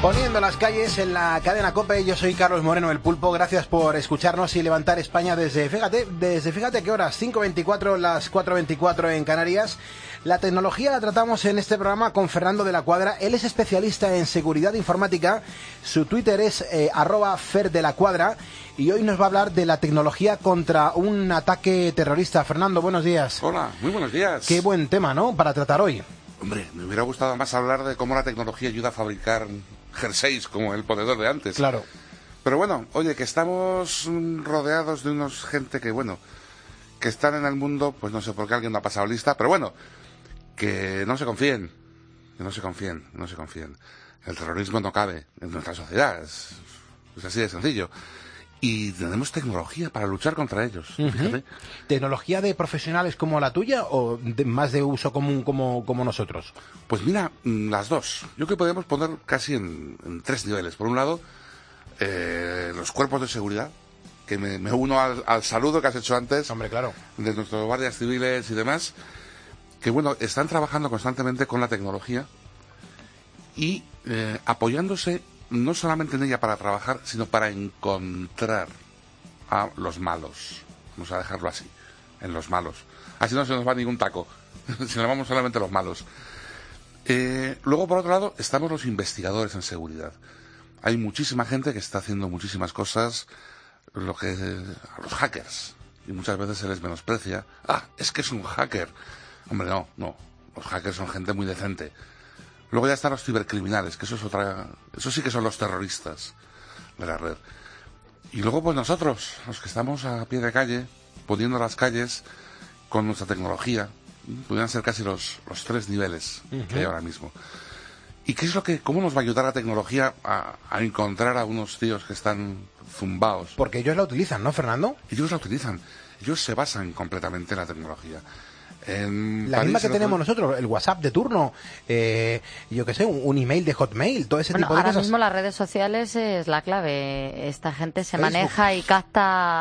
Poniendo las calles en la cadena COPE, yo soy Carlos Moreno, el Pulpo. Gracias por escucharnos y levantar España desde fíjate qué horas, 5:24, las 4:24 en Canarias. La tecnología la tratamos en este programa con Fernando de la Cuadra. Él es especialista en seguridad informática. Su Twitter es @ferdelacuadra. Y hoy nos va a hablar de la tecnología contra un ataque terrorista. Fernando, buenos días. Hola, muy buenos días. Qué buen tema, ¿no?, para tratar hoy. Hombre, me hubiera gustado más hablar de cómo la tecnología ayuda a fabricar jerseys como el ponedor de antes. Claro. Pero bueno, oye, que estamos rodeados de unos gente que, bueno, que están en el mundo, pues no sé por qué alguien no ha pasado lista, pero bueno, que no se confíen, no se confíen. El terrorismo no cabe en nuestra sociedad, es así de sencillo. Y tenemos tecnología para luchar contra ellos. Fíjate. ¿Tecnología de profesionales como la tuya o más de uso común como nosotros? Pues mira, las dos. Yo creo que podemos poner casi en tres niveles. Por un lado, los cuerpos de seguridad, que me uno al saludo que has hecho antes. Hombre, claro. De nuestros guardias civiles y demás, que bueno, están trabajando constantemente con la tecnología y apoyándose no solamente en ella para trabajar, sino para encontrar a los malos. Vamos a dejarlo así, en los malos. Así no se nos va ningún taco, si nos vamos solamente a los malos. Luego, por otro lado, estamos los investigadores en seguridad. Hay muchísima gente que está haciendo muchísimas cosas, a los hackers, y muchas veces se les menosprecia. Ah, es que es un hacker. Hombre, no, los hackers son gente muy decente. Luego ya están los cibercriminales, que eso sí que son los terroristas de la red. Y luego pues nosotros, los que estamos a pie de calle, poniendo las calles con nuestra tecnología, podrían ser casi los tres niveles que hay ahora mismo. ¿Y cómo nos va a ayudar la tecnología a encontrar a unos tíos que están zumbaos? Porque ellos la utilizan, ¿no, Fernando? Ellos la utilizan, ellos se basan completamente en la tecnología. La misma que tenemos nosotros, el WhatsApp de turno, yo qué sé, un email de Hotmail, todo ese tipo de cosas. Ahora mismo las redes sociales es la clave. Esta gente se maneja y capta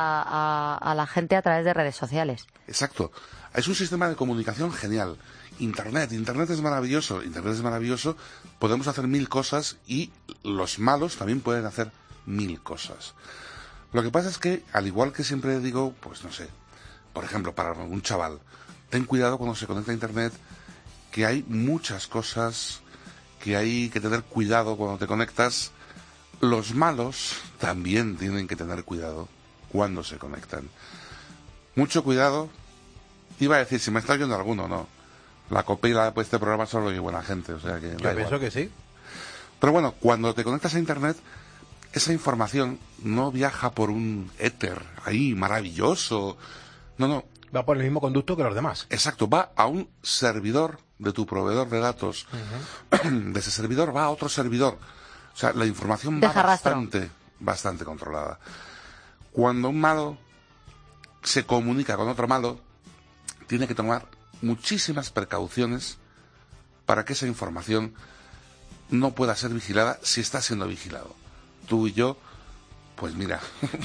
a la gente a través de redes sociales. Exacto. Es un sistema de comunicación genial. Internet es maravilloso. Podemos hacer 1000 cosas y los malos también pueden hacer 1000 cosas. Lo que pasa es que, al igual que siempre digo, pues no sé, por ejemplo, para un chaval, ten cuidado cuando se conecta a Internet, que hay muchas cosas que hay que tener cuidado cuando te conectas. Los malos también tienen que tener cuidado cuando se conectan. Mucho cuidado. Iba a decir, si me está oyendo alguno, no. La copia de este programa solo oye buena gente, o sea que... Yo pienso que sí. Pero bueno, cuando te conectas a Internet, esa información no viaja por un éter ahí maravilloso. No. Va por el mismo conducto que los demás. Exacto, va a un servidor de tu proveedor de datos. De ese servidor va a otro servidor. O sea, la información va bastante controlada. Cuando un malo se comunica con otro malo, tiene que tomar muchísimas precauciones para que esa información no pueda ser vigilada si está siendo vigilado. Tú y yo, pues mira,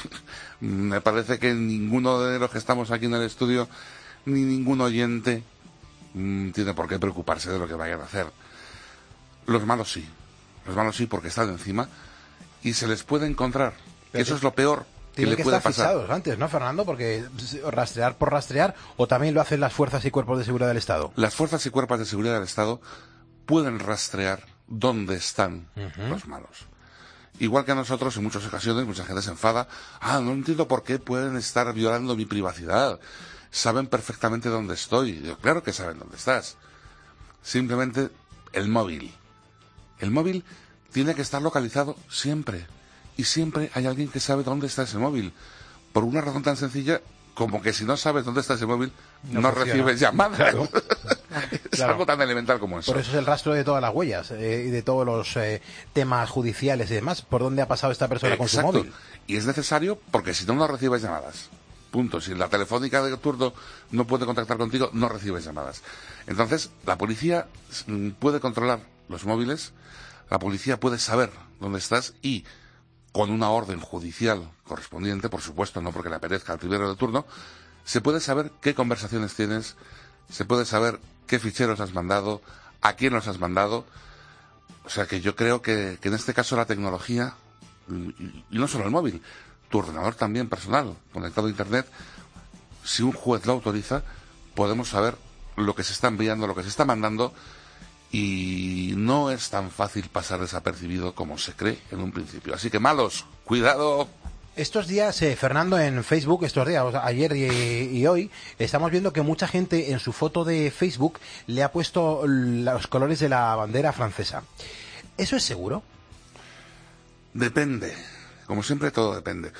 me parece que ninguno de los que estamos aquí en el estudio, ni ningún oyente, tiene por qué preocuparse de lo que vayan a hacer. Los malos sí, porque están encima y se les puede encontrar. Eso es lo peor que le puede pasar. Tienen que estar fichados antes, ¿no, Fernando? Porque rastrear por rastrear, o también lo hacen las fuerzas y cuerpos de seguridad del Estado. Las fuerzas y cuerpos de seguridad del Estado pueden rastrear dónde están los malos. Igual que a nosotros, en muchas ocasiones, mucha gente se enfada. No entiendo por qué pueden estar violando mi privacidad. Saben perfectamente dónde estoy. Yo, claro que saben dónde estás. Simplemente el móvil. El móvil tiene que estar localizado siempre. Y siempre hay alguien que sabe dónde está ese móvil. Por una razón tan sencilla como que si no sabes dónde está ese móvil, no recibes llamadas. Claro. Es algo tan elemental como eso. Por eso es el rastro de todas las huellas y de todos los temas judiciales y demás. ¿Por dónde ha pasado esta persona con su móvil? Y es necesario porque si no recibes llamadas. Punto. Si la telefónica de turno no puede contactar contigo, no recibes llamadas. Entonces, la policía puede controlar los móviles, la policía puede saber dónde estás y, con una orden judicial correspondiente, por supuesto, no porque le apetezca al primero de turno, se puede saber qué conversaciones tienes, se puede saber qué ficheros has mandado, a quién los has mandado, O sea que yo creo que en este caso la tecnología, y no solo el móvil, tu ordenador también personal, conectado a Internet, si un juez lo autoriza, podemos saber lo que se está enviando, lo que se está mandando, y no es tan fácil pasar desapercibido como se cree en un principio. Así que malos, cuidado. Estos días, Fernando, en Facebook, estos días, o sea, ayer y hoy, estamos viendo que mucha gente en su foto de Facebook le ha puesto los colores de la bandera francesa. ¿Eso es seguro? Depende. Como siempre, todo depende.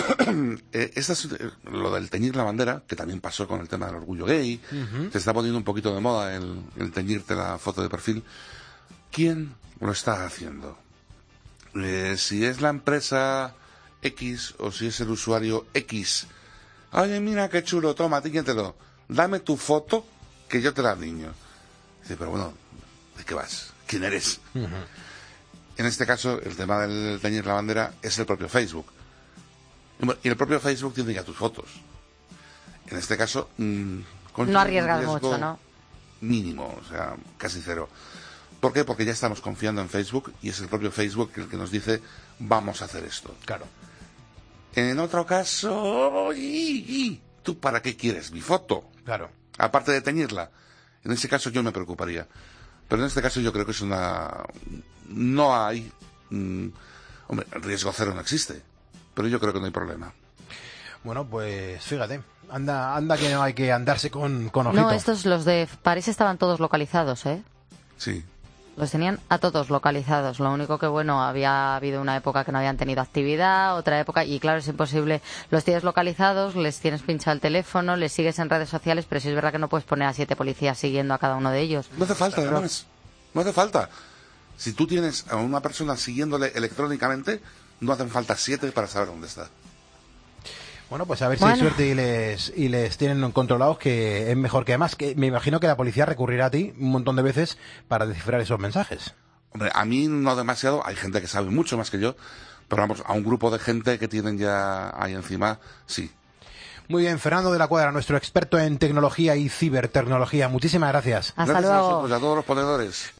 Lo del teñir la bandera, que también pasó con el tema del orgullo gay, se está poniendo un poquito de moda el teñirte la foto de perfil. ¿Quién lo está haciendo? Si es la empresa X o si es el usuario X. Oye, mira qué chulo, toma, tíñetelo. Dame tu foto que yo te la niño. Dice, pero bueno, ¿de qué vas? ¿Quién eres? En este caso, el tema del teñir la bandera es el propio Facebook. Y el propio Facebook tiene ya tus fotos. En este caso, no arriesgas mucho, ¿no? Mínimo, o sea, casi cero. ¿Por qué? Porque ya estamos confiando en Facebook y es el propio Facebook el que nos dice, vamos a hacer esto. Claro. En otro caso, ¿tú para qué quieres mi foto? Claro. Aparte de teñirla. En ese caso yo me preocuparía. Pero en este caso yo creo que es no hay... hombre, riesgo cero no existe. Pero yo creo que no hay problema. Bueno, pues fíjate. Anda que no hay que andarse con ojito. No, los de París estaban todos localizados, ¿eh? Sí. Los tenían a todos localizados. Lo único que, bueno, había habido una época que no habían tenido actividad, otra época, y claro, es imposible. Los tienes localizados, les tienes pinchado el teléfono, les sigues en redes sociales, pero sí es verdad que no puedes poner a 7 policías siguiendo a cada uno de ellos. No hace falta, además. No hace falta. Si tú tienes a una persona siguiéndole electrónicamente, no hacen falta 7 para saber dónde está. Bueno, pues a ver si hay suerte y les tienen controlados, que es mejor. Que además, que me imagino que la policía recurrirá a ti un montón de veces para descifrar esos mensajes. Hombre, a mí no demasiado, hay gente que sabe mucho más que yo, pero vamos, a un grupo de gente que tienen ya ahí encima, sí. Muy bien, Fernando de la Cuadra, nuestro experto en tecnología y cibertecnología. Muchísimas gracias. Hasta Gracias luego. a vosotros y a todos los ponedores.